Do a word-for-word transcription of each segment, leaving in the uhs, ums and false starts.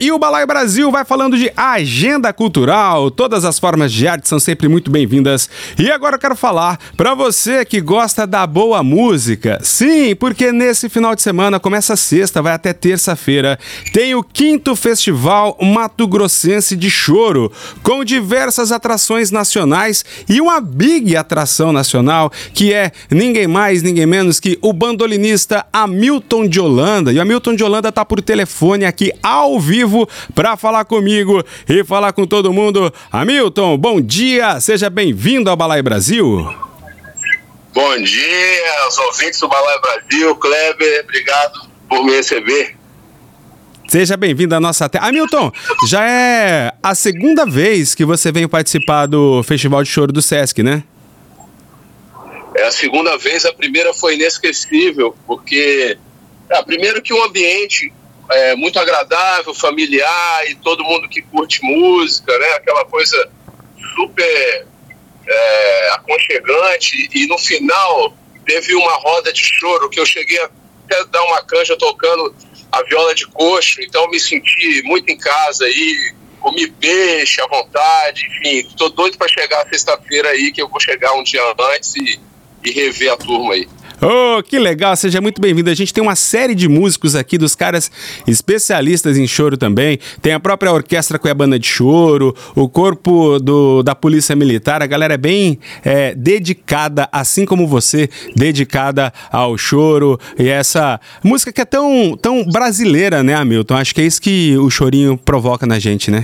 E o Balaio Brasil vai falando de agenda cultural. Todas as formas de arte são sempre muito bem-vindas. E agora eu quero falar para você que gosta da boa música. Sim, porque nesse final de semana, começa sexta, vai até terça-feira, tem o quinto Festival Mato Grossense de Choro, com diversas atrações nacionais e uma big atração nacional, que é ninguém mais, ninguém menos que o bandolinista Hamilton de Holanda. E o Hamilton de Holanda tá por telefone aqui ao vivo para falar comigo e falar com todo mundo. Hamilton, bom dia, seja bem-vindo ao Balaio Brasil. Bom dia aos ouvintes do Balaio Brasil. Kleber, obrigado por me receber. Seja bem-vindo à nossa terra. Hamilton, já é a segunda vez que você vem participar do Festival de Choro do Sesc, né? É a segunda vez, a primeira foi inesquecível, porque, ah, primeiro que o ambiente é muito agradável, familiar, e todo mundo que curte música, né? Aquela coisa super é, aconchegante, e no final teve uma roda de choro que eu cheguei até dar uma canja tocando a viola de coxo, então me senti muito em casa aí, comi peixe à vontade, enfim, tô doido para chegar sexta-feira aí, que eu vou chegar um dia antes e, e rever a turma aí. Oh, que legal, seja muito bem-vindo. A gente tem uma série de músicos aqui, dos caras especialistas em choro também. Tem a própria Orquestra Cuiabana de Choro, o corpo do, da Polícia Militar. A galera é bem é, dedicada, assim como você, dedicada ao choro. E essa música que é tão, tão brasileira, né, Hamilton? Acho que é isso que o chorinho provoca na gente, né?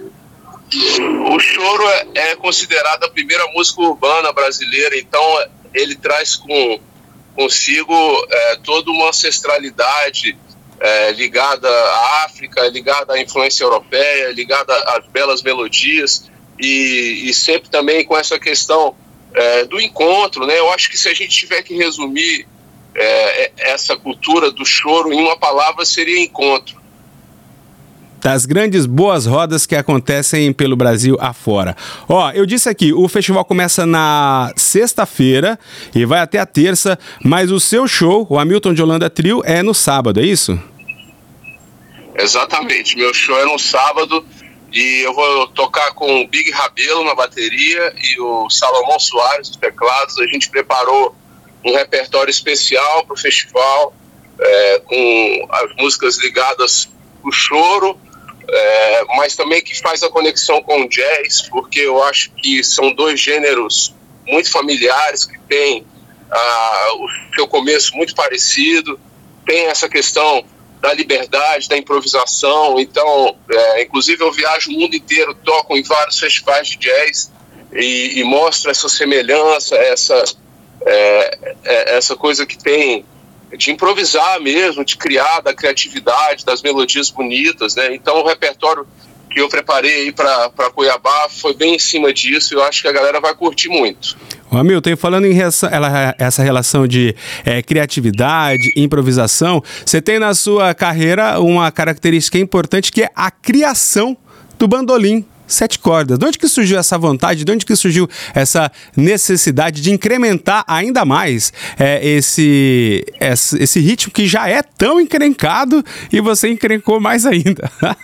O choro é, é considerado a primeira música urbana brasileira, então ele traz com... consigo é, toda uma ancestralidade é, ligada à África, ligada à influência europeia, ligada às belas melodias e, e sempre também com essa questão é, do encontro, né? Eu acho que se a gente tiver que resumir é, essa cultura do choro em uma palavra, seria encontro. Das grandes boas rodas que acontecem pelo Brasil afora. Ó, eu disse aqui, o festival começa na sexta-feira e vai até a terça, mas o seu show, o Hamilton de Holanda Trio, é no sábado, é isso? Exatamente, meu show é no sábado e eu vou tocar com o Big Rabelo na bateria e o Salomão Soares nos teclados. A gente preparou um repertório especial para o festival, é, com as músicas ligadas ao choro, É, mas também que faz a conexão com o jazz, porque eu acho que são dois gêneros muito familiares, que têm ah, o seu começo muito parecido, tem essa questão da liberdade, da improvisação. Então, é, inclusive eu viajo o mundo inteiro, toco em vários festivais de jazz e, e mostro essa semelhança, essa, é, é, essa coisa que tem de improvisar mesmo, de criar, da criatividade, das melodias bonitas, né? Então o repertório que eu preparei aí para Cuiabá foi bem em cima disso e eu acho que a galera vai curtir muito. Ô, Hamilton, falando em essa, ela, essa relação de é, criatividade, improvisação, você tem na sua carreira uma característica importante que é a criação do bandolim sete cordas. De onde que surgiu essa vontade, de onde que surgiu essa necessidade de incrementar ainda mais é, esse, esse, esse ritmo que já é tão encrencado e você encrencou mais ainda?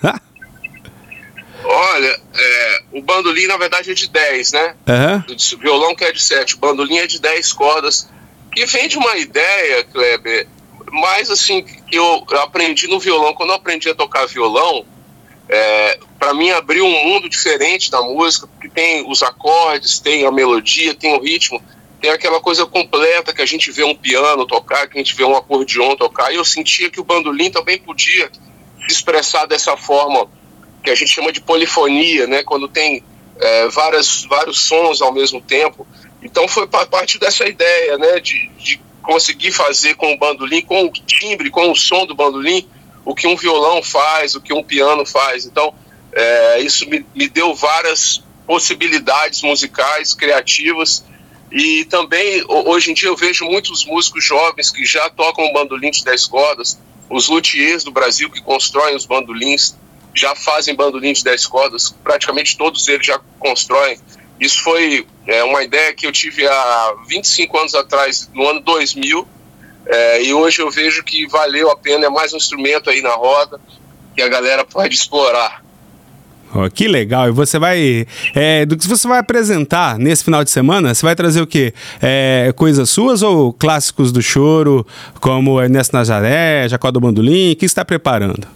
Olha, é, o bandolim na verdade é de dez, né? Uhum. O violão que é de sete, o bandolim é de dez cordas, que vem de uma ideia, Kleber, mais assim, que eu aprendi no violão. Quando eu aprendi a tocar violão, É, para mim abriu um mundo diferente da música, porque tem os acordes, tem a melodia, tem o ritmo, tem aquela coisa completa que a gente vê um piano tocar, que a gente vê um acordeon tocar, e eu sentia que o bandolim também podia se expressar dessa forma que a gente chama de polifonia, né? Quando tem é, várias, vários sons ao mesmo tempo. Então foi a partir dessa ideia, né, de, de conseguir fazer com o bandolim, com o timbre, com o som do bandolim, o que um violão faz, o que um piano faz. Então, é, isso me, me deu várias possibilidades musicais, criativas, e também, hoje em dia, eu vejo muitos músicos jovens que já tocam bandolim de dez cordas, os luthiers do Brasil que constroem os bandolins, já fazem bandolim de dez cordas, praticamente todos eles já constroem. Isso foi é, uma ideia que eu tive há vinte e cinco anos atrás, no ano dois mil, é, e hoje eu vejo que valeu a pena, é mais um instrumento aí na roda, que a galera pode explorar. Oh, que legal! E você vai... É, do que você vai apresentar nesse final de semana, você vai trazer o quê? É, coisas suas ou clássicos do choro, como Ernesto Nazaré, Jacó do Bandolim? O que você está preparando?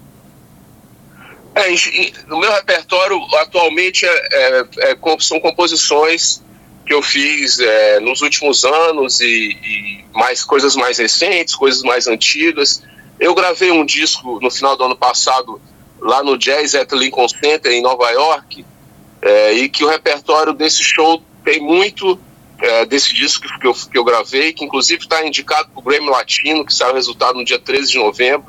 É, no meu repertório, atualmente, é, é, é, são composições que eu fiz é, nos últimos anos e, e mais, coisas mais recentes, coisas mais antigas. Eu gravei um disco no final do ano passado lá no Jazz at Lincoln Center, em Nova York, é, e que o repertório desse show tem muito é, desse disco que eu, que eu gravei, que inclusive está indicado para o Grammy Latino, que saiu o resultado no dia treze de novembro,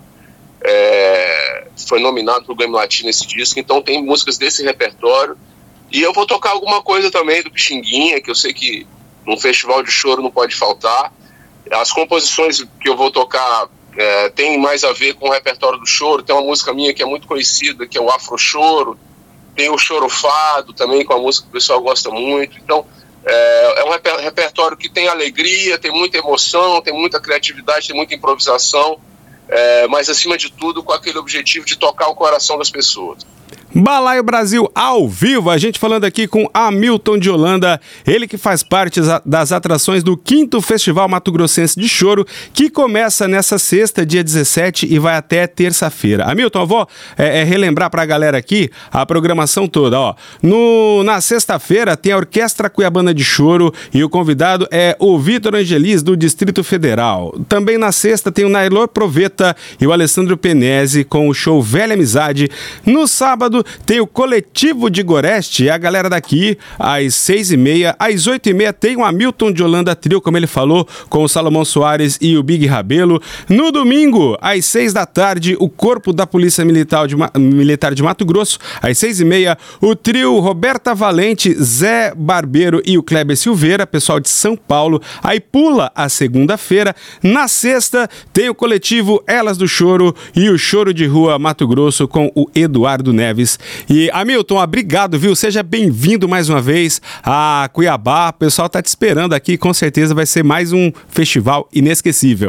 é, foi nominado para o Grammy Latino esse disco, então tem músicas desse repertório, e eu vou tocar alguma coisa também do Pixinguinha, que eu sei que num festival de choro não pode faltar. As composições que eu vou tocar É, tem mais a ver com o repertório do choro. Tem uma música minha que é muito conhecida, que é o Afro Choro. Tem o Choro Fado também, com a música que o pessoal gosta muito. Então é, é um reper- repertório que tem alegria, tem muita emoção, tem muita criatividade, tem muita improvisação, é, mas acima de tudo com aquele objetivo de tocar o coração das pessoas. Balaio Brasil ao vivo, a gente falando aqui com Hamilton de Holanda, ele que faz parte das atrações do quinto Festival Mato Grossense de Choro, que começa nessa sexta, dia dezessete, e vai até terça-feira. Hamilton, eu vou é, é, relembrar pra galera aqui a programação toda, ó. No, na sexta-feira tem a Orquestra Cuiabana de Choro e o convidado é o Vitor Angelis, do Distrito Federal. Também na sexta tem o Nailor Proveta e o Alessandro Penese com o show Velha Amizade. No sábado tem o Coletivo de Goreste, a galera daqui, às seis e meia. Às oito e meia tem o Hamilton de Holanda Trio, como ele falou, com o Salomão Soares e o Big Rabelo. No domingo, às seis da tarde, o Corpo da Polícia Militar de, Ma- Militar de Mato Grosso. Às seis e meia, o trio Roberta Valente, Zé Barbeiro e o Kleber Silveira, pessoal de São Paulo. Aí pula a segunda-feira. Na sexta, tem o coletivo Elas do Choro e o Choro de Rua Mato Grosso com o Eduardo Neves. E, Hamilton, obrigado, viu? Seja bem-vindo mais uma vez a Cuiabá. O pessoal tá te esperando aqui, com certeza vai ser mais um festival inesquecível.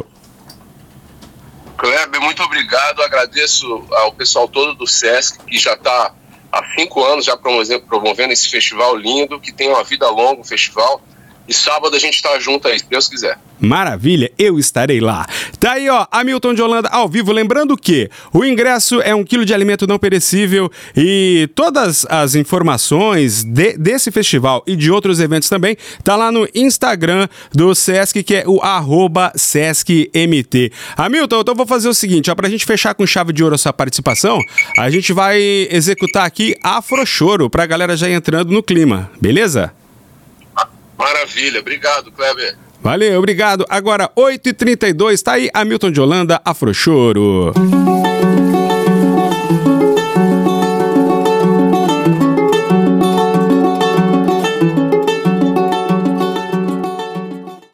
Kleber, muito obrigado. Agradeço ao pessoal todo do Sesc, que já está há cinco anos já promovendo esse festival lindo, que tem uma vida longa, o festival. E sábado a gente tá junto aí, se Deus quiser. Maravilha, eu estarei lá. Tá aí, ó, Hamilton de Holanda ao vivo. Lembrando que o ingresso é um quilo de alimento não perecível e todas as informações de, desse festival e de outros eventos também tá lá no Instagram do Sesc, que é o arroba SescMT. Hamilton, então eu vou fazer o seguinte, ó, pra gente fechar com chave de ouro a sua participação, a gente vai executar aqui Afro Choro, pra galera já ir entrando no clima, beleza? Maravilha, obrigado, Kleber. Valeu, obrigado. Agora, oito e trinta e dois, tá aí Hamilton de Holanda, Afro Choro.